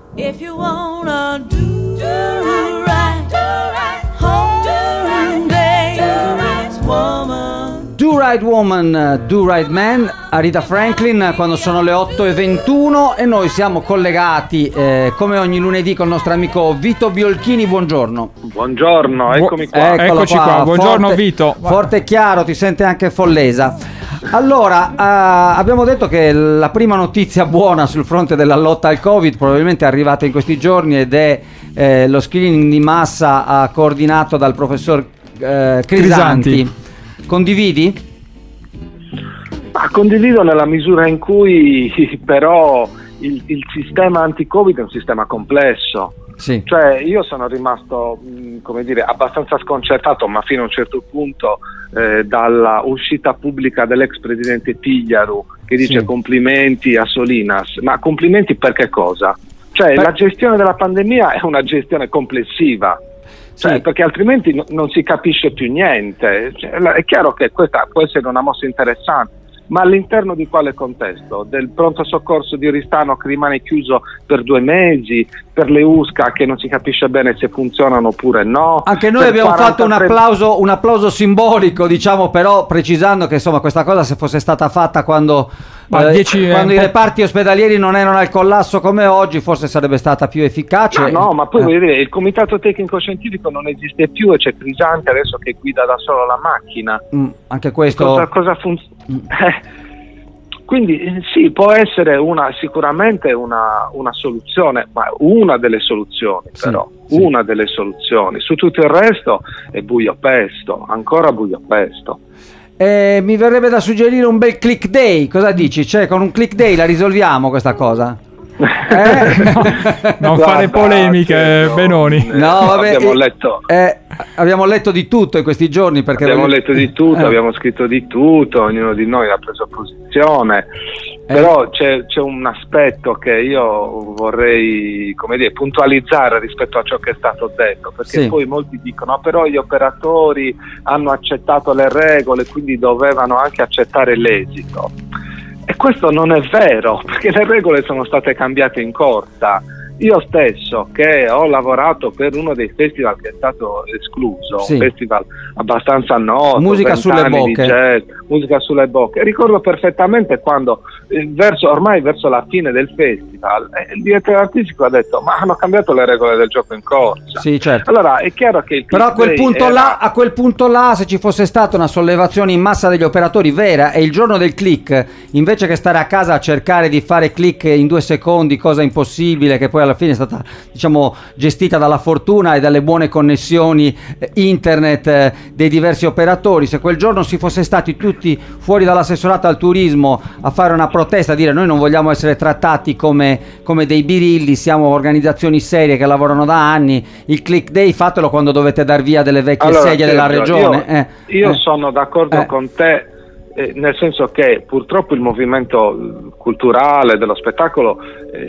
If you wanna do right, home day, woman. Do Right Woman, Do Right Man, Aretha Franklin, quando sono le 8:21 e noi siamo collegati come ogni lunedì con il nostro amico Vito Biolchini. Buongiorno. Buongiorno, eccomi qua. Eccoci qua. Buongiorno forte, Vito. Forte e chiaro, ti sente anche Follesa. Allora, abbiamo detto che la prima notizia buona sul fronte della lotta al Covid probabilmente è arrivata in questi giorni ed è lo screening di massa coordinato dal professor Crisanti. Condividi? Condivido nella misura in cui però il sistema anti-Covid è un sistema complesso. Sì. Cioè io sono rimasto abbastanza sconcertato, ma fino a un certo punto dalla uscita pubblica dell'ex presidente Tigliaru che dice complimenti a Solinas. Ma complimenti per che cosa? Cioè la gestione della pandemia è una gestione complessiva. Cioè, perché altrimenti non si capisce più niente. Cioè, è chiaro che questa può essere una mossa interessante, ma all'interno di quale contesto? Del pronto soccorso di Oristano che rimane chiuso per 2 mesi, per le USCA che non si capisce bene se funzionano oppure no. Anche noi abbiamo fatto un applauso simbolico, diciamo, però precisando che insomma questa cosa, se fosse stata fatta quando i reparti ospedalieri non erano al collasso come oggi, forse sarebbe stata più efficace. Ma poi voglio dire, il comitato tecnico scientifico non esiste più e c'è Crisanti adesso che guida da solo la macchina. Anche questo cosa funziona? Quindi sì, può essere sicuramente una soluzione, ma una delle soluzioni, una delle soluzioni. Su tutto il resto è buio pesto, ancora buio pesto. Mi verrebbe da suggerire un bel click day, cosa dici? Cioè con un click day la risolviamo questa cosa? Non fare polemiche, Benoni. No, vabbè, abbiamo letto di tutto in questi giorni, perché abbiamo letto di tutto, abbiamo scritto di tutto, ognuno di noi ha preso posizione, però c'è un aspetto che io vorrei puntualizzare rispetto a ciò che è stato detto, perché poi molti dicono però gli operatori hanno accettato le regole, quindi dovevano anche accettare l'esito. E questo non è vero, perché le regole sono state cambiate in corsa. Io stesso, che ho lavorato per uno dei festival che è stato escluso, un festival abbastanza noto, musica sulle bocche, jazz, musica sulle bocche, ricordo perfettamente quando ormai verso la fine del festival il direttore artistico ha detto ma hanno cambiato le regole del gioco in corsa. Sì, certo. Allora è chiaro che però a quel punto là se ci fosse stata una sollevazione in massa degli operatori vera, e il giorno del click, invece che stare a casa a cercare di fare click in 2 secondi, cosa impossibile, che poi alla fine è stata gestita dalla fortuna e dalle buone connessioni internet dei diversi operatori, se quel giorno si fosse stati tutti fuori dall'assessorato al turismo a fare una protesta, a dire noi non vogliamo essere trattati come dei birilli, siamo organizzazioni serie che lavorano da anni, il click day fatelo quando dovete dar via delle vecchie sedie della regione. Io sono d'accordo con te, nel senso che purtroppo il movimento culturale dello spettacolo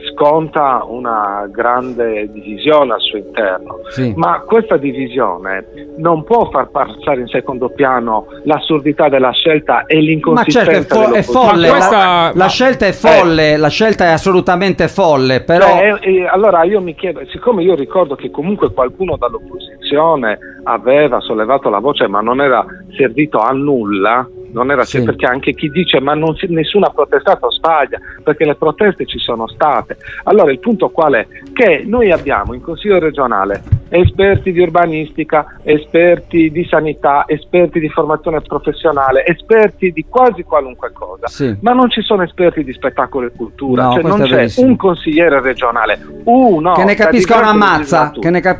sconta una grande divisione al suo interno, ma questa divisione non può far passare in secondo piano l'assurdità della scelta e l'inconsistenza. Ma certo, è folle, la scelta è folle, la scelta è assolutamente folle, però allora io mi chiedo, siccome io ricordo che comunque qualcuno dall'opposizione aveva sollevato la voce ma non era servito a nulla, perché anche chi dice ma nessuno ha protestato sbaglia, perché le proteste ci sono state. Allora il punto qual è? Che noi abbiamo in Consiglio regionale esperti di urbanistica, esperti di sanità, esperti di formazione professionale, esperti di quasi qualunque cosa, ma non ci sono esperti di spettacolo e cultura, non c'è un consigliere regionale, che ne capisca una mazza,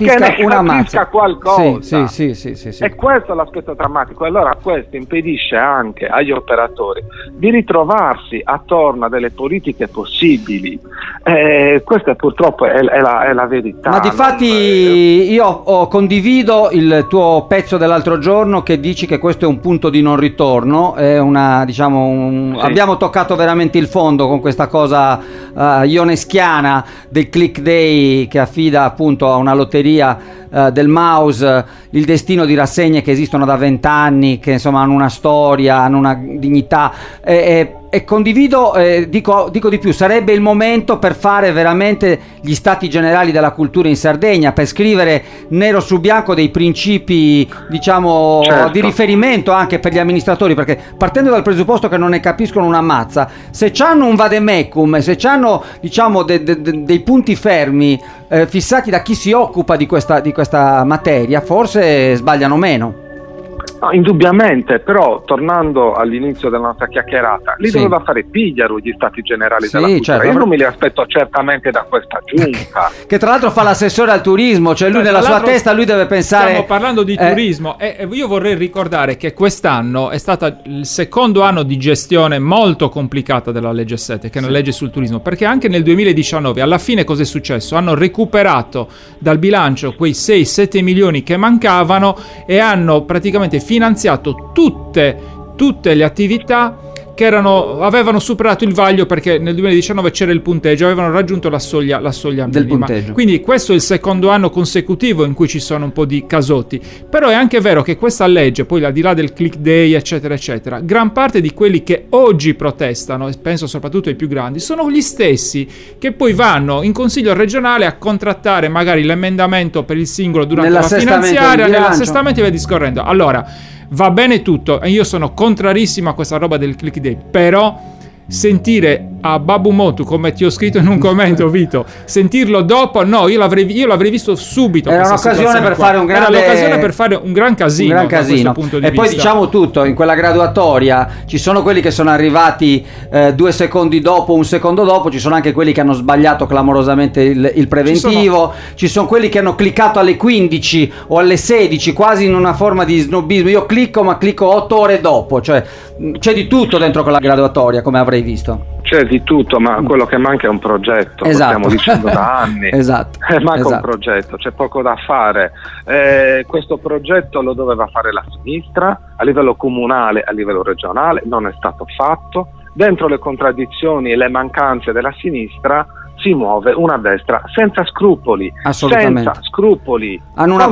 qualcosa. Sì. E questo è l'aspetto drammatico. Allora questo impedisce anche agli operatori di ritrovarsi attorno a delle politiche possibili. Questa purtroppo è la verità. Ma difatti io condivido il tuo pezzo dell'altro giorno che dici che questo è un punto di non ritorno, è abbiamo toccato veramente il fondo con questa cosa ioneschiana del click day che affida appunto a una lotteria del mouse, il destino di rassegne che esistono da 20 anni, che insomma hanno una storia, hanno una dignità, e condivido, dico di più, sarebbe il momento per fare veramente gli stati generali della cultura in Sardegna, per scrivere nero su bianco dei principi, diciamo, certo, di riferimento anche per gli amministratori, perché partendo dal presupposto che non ne capiscono una mazza, se c'hanno un vademecum, se c'hanno, diciamo, dei punti fermi fissati da chi si occupa di questa materia, forse sbagliano meno. No, indubbiamente, però tornando all'inizio della nostra chiacchierata, li doveva fare Pigliaru gli stati generali della cultura. Certo. Io non me li aspetto certamente da questa giunta. Che tra l'altro fa l'assessore al turismo, cioè lui nella sua testa lui deve pensare. Stiamo parlando di turismo e io vorrei ricordare che quest'anno è stato il secondo anno di gestione molto complicata della legge 7, che è una legge sul turismo, perché anche nel 2019 alla fine cosa è successo? Hanno recuperato dal bilancio quei 6-7 milioni che mancavano e hanno praticamente finanziato tutte le attività che avevano superato il vaglio, perché nel 2019 c'era il punteggio, avevano raggiunto la soglia del minima. punteggio. Quindi questo è il secondo anno consecutivo in cui ci sono un po' di casotti. Però è anche vero che questa legge, poi al di là del click day eccetera eccetera, gran parte di quelli che oggi protestano, e penso soprattutto ai più grandi, sono gli stessi che poi vanno in consiglio regionale a contrattare magari l'emendamento per il singolo durante la finanziaria, nell'assestamento e via discorrendo. Allora, va bene tutto, e io sono contrarissimo a questa roba del click day, però sentire a Babu Motu, come ti ho scritto in un commento, Vito, sentirlo dopo, no, io l'avrei visto subito. Era un'occasione per fare un grande, era l'occasione per fare un gran casino, da questo punto di e vista. Poi diciamo tutto, in quella graduatoria ci sono quelli che sono arrivati 2 secondi dopo, 1 secondo dopo, ci sono anche quelli che hanno sbagliato clamorosamente il preventivo, ci sono quelli che hanno cliccato alle 15 o alle 16, quasi in una forma di snobismo. Io clicco 8 ore dopo, cioè c'è di tutto dentro quella graduatoria, come avrei visto. C'è di tutto, ma quello che manca è un progetto, lo esatto. stiamo dicendo da anni. Esatto. Manca un progetto, c'è poco da fare. Questo progetto lo doveva fare la sinistra a livello comunale, a livello regionale, non è stato fatto. Dentro le contraddizioni e le mancanze della sinistra si muove una destra senza scrupoli. Assolutamente. Senza scrupoli. Hanno una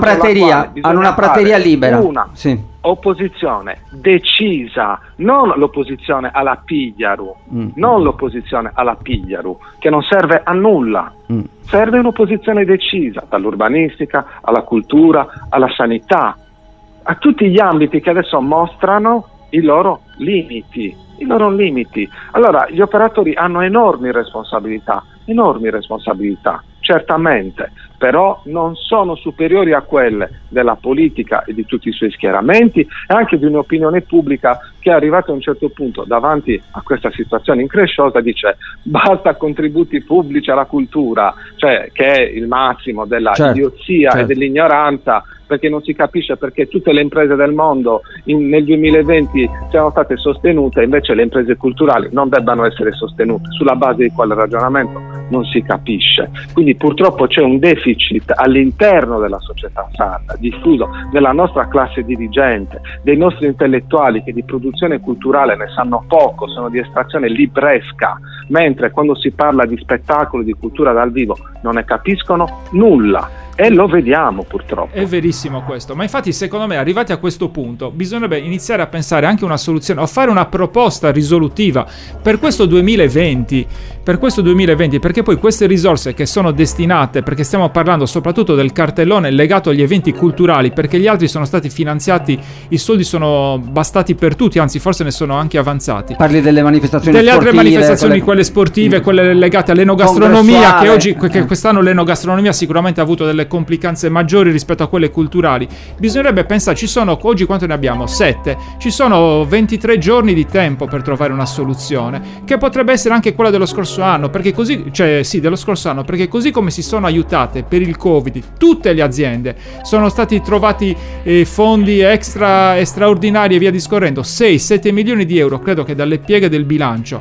prateria libera. Una opposizione decisa, non l'opposizione alla Pigliaru, non l'opposizione alla Pigliaru, che non serve a nulla. Serve un'opposizione decisa, dall'urbanistica alla cultura, alla sanità, a tutti gli ambiti che adesso mostrano i loro limiti. Allora gli operatori hanno enormi responsabilità, certamente, però non sono superiori a quelle della politica e di tutti i suoi schieramenti, e anche di un'opinione pubblica che è arrivata a un certo punto davanti a questa situazione incresciosa, dice basta contributi pubblici alla cultura, cioè che è il massimo della idiozia e dell'ignoranza, perché non si capisce perché tutte le imprese del mondo nel 2020 siano state sostenute, invece le imprese culturali non debbano essere sostenute. Sulla base di quale ragionamento non si capisce. Quindi purtroppo c'è un deficit all'interno della società sarda, diffuso, della nostra classe dirigente, dei nostri intellettuali che di produzione culturale ne sanno poco, sono di estrazione libresca, mentre quando si parla di spettacolo, di cultura dal vivo, non ne capiscono nulla. E lo vediamo purtroppo. È verissimo questo, ma infatti secondo me arrivati a questo punto bisognerebbe iniziare a pensare anche una soluzione o fare una proposta risolutiva per questo 2020, perché poi queste risorse che sono destinate, perché stiamo parlando soprattutto del cartellone legato agli eventi culturali, perché gli altri sono stati finanziati, i soldi sono bastati per tutti, anzi forse ne sono anche avanzati. Parli delle manifestazioni sportive, altre manifestazioni, quelle sportive, quelle legate all'enogastronomia, che quest'anno l'enogastronomia sicuramente ha avuto delle complicanze maggiori rispetto a quelle culturali. Bisognerebbe pensare, ci sono oggi quanto ne abbiamo? 7, ci sono 23 giorni di tempo per trovare una soluzione, che potrebbe essere anche quella dello scorso anno, perché così, dello scorso anno, perché così come si sono aiutate per il Covid tutte le aziende, sono stati trovati fondi straordinari e via discorrendo, 6-7 milioni di euro, credo che dalle pieghe del bilancio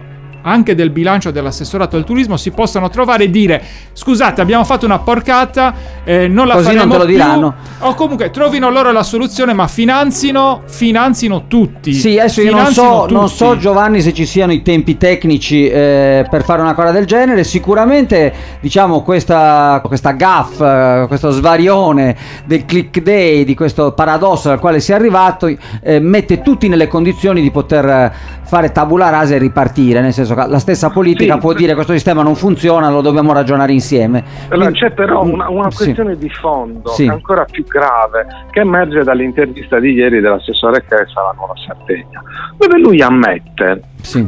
anche del bilancio dell'assessorato al turismo si possano trovare e dire: scusate, abbiamo fatto una porcata, non la Così faremo non te lo più, diranno. o comunque trovino loro la soluzione, ma finanzino tutti. Sì, adesso io non so tutti. Giovanni se ci siano i tempi tecnici per fare una cosa del genere. Sicuramente diciamo questa gaffe, questo svarione del click day, di questo paradosso al quale si è arrivato, mette tutti nelle condizioni di poter fare tabula rasa e ripartire, nel senso che la stessa politica può dire questo sistema non funziona, lo dobbiamo ragionare insieme. Allora, c'è però una questione di fondo ancora più grave che emerge dall'intervista di ieri dell'assessore Chessa alla Nuova Sardegna, dove lui ammette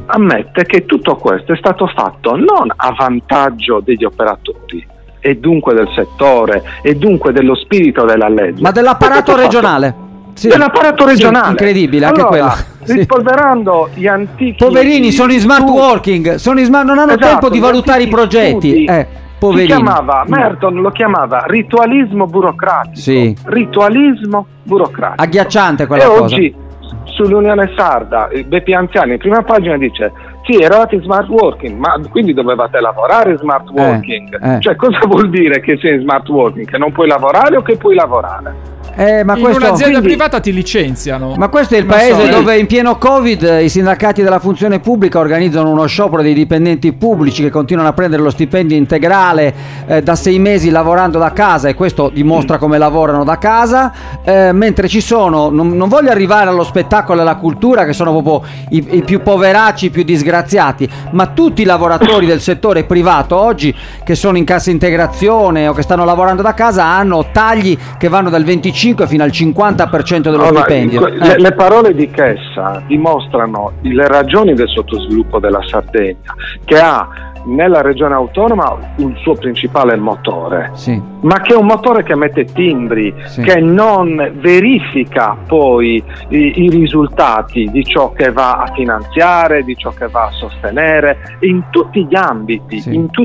che tutto questo è stato fatto non a vantaggio degli operatori e dunque del settore e dunque dello spirito della legge, ma dell'apparato regionale. Dell'apparato regionale, incredibile anche allora, quello. Rispolverando gli antichi poverini, sono in smart working, non hanno tempo di valutare i progetti. Poverini. Merton lo chiamava ritualismo burocratico. Ritualismo burocratico. Agghiacciante quella cosa. E oggi sull'Unione Sarda Beppi Anziani in prima pagina dice: sì, eravate in smart working, ma quindi dovevate lavorare in smart working. Cioè, cosa vuol dire che sei in smart working? Che non puoi lavorare o che puoi lavorare? Ma in un'azienda privata ti licenziano. Ma questo è il paese dove in pieno Covid i sindacati della funzione pubblica organizzano uno sciopero dei dipendenti pubblici che continuano a prendere lo stipendio integrale da 6 mesi lavorando da casa, e questo dimostra come lavorano da casa, mentre ci sono, non voglio arrivare allo spettacolo e alla cultura, che sono proprio i più poveracci, i più disgraziati, ma tutti i lavoratori del settore privato oggi che sono in cassa integrazione o che stanno lavorando da casa hanno tagli che vanno dal 25 fino al 50% dello stipendio. Le parole di Chessa dimostrano le ragioni del sottosviluppo della Sardegna, che ha nella regione autonoma un suo principale motore, ma che è un motore che mette timbri, che non verifica poi i risultati di ciò che va a finanziare, di ciò che va a sostenere in tutti gli ambiti,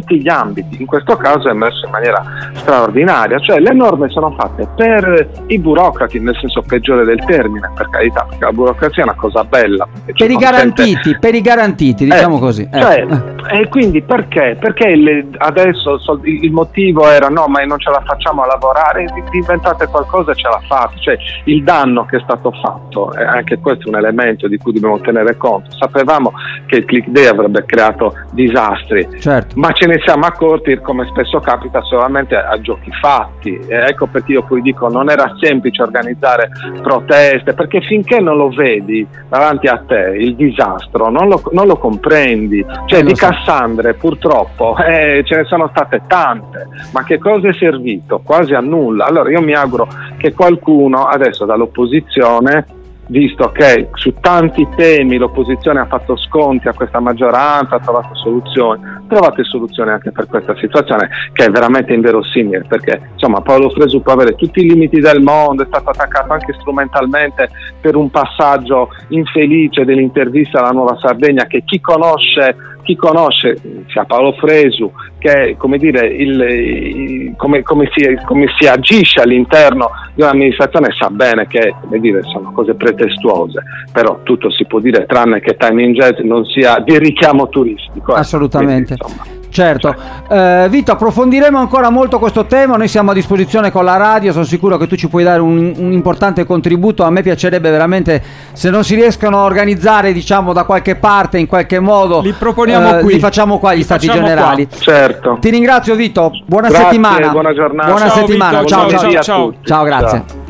in questo caso è emerso in maniera straordinaria. Cioè, le norme sono fatte per i burocrati, nel senso peggiore del termine, per carità, perché la burocrazia è una cosa bella, per i garantiti, diciamo così. E quindi perché adesso il motivo era: no, ma non ce la facciamo a lavorare, inventate qualcosa e ce la fate. Cioè, il danno che è stato fatto, anche questo è un elemento di cui dobbiamo tenere conto. Sapevamo che il click day avrebbe creato disastri, ma ce ne siamo accorti, come spesso capita, solamente a giochi fatti. Ecco perché io poi dico: non era semplice organizzare proteste, perché finché non lo vedi davanti a te il disastro non lo comprendi. Cioè, di Cassandre purtroppo ce ne sono state tante, ma che cosa è servito? Quasi a nulla. Allora io mi auguro che qualcuno adesso dall'opposizione, visto che su tanti temi l'opposizione ha fatto sconti a questa maggioranza, ha trovato soluzioni, trovate soluzioni anche per questa situazione che è veramente inverosimile, perché insomma Paolo Fresu può avere tutti i limiti del mondo, è stato attaccato anche strumentalmente per un passaggio infelice dell'intervista alla Nuova Sardegna, che chi conosce sia Paolo Fresu, che come dire come si agisce all'interno di un'amministrazione, sa bene che, come dire, sono cose pretestuose, però tutto si può dire tranne che Time Jazz non sia di richiamo turistico. Assolutamente. Quindi, insomma, certo. Vito, approfondiremo ancora molto questo tema, noi siamo a disposizione con la radio, sono sicuro che tu ci puoi dare un importante contributo. A me piacerebbe veramente, se non si riescono a organizzare, diciamo, da qualche parte, in qualche modo, li proponiamo qui, li facciamo qua gli stati generali. Certo. Ti ringrazio Vito, buona settimana. Buona giornata. Buona ciao, settimana. Vito, ciao. Ciao, grazie.